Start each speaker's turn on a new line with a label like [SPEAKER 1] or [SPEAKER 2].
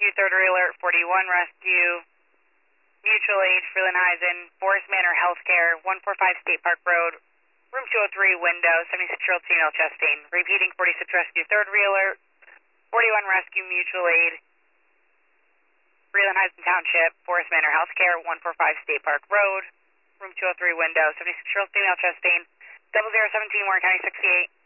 [SPEAKER 1] Rescue, third reeler, 41 Rescue, Mutual Aid, Freelandheisen, Forest Manor Healthcare, 145 State Park Road, room 203, window, 76-year-old female chesting. Repeating, 46 Rescue, third reeler, 41 Rescue, Mutual Aid, Freelandheisen Township, Forest Manor Healthcare, 145 State Park Road, room 203, window, 76-year-old female chesting, 0017, Warren County 68.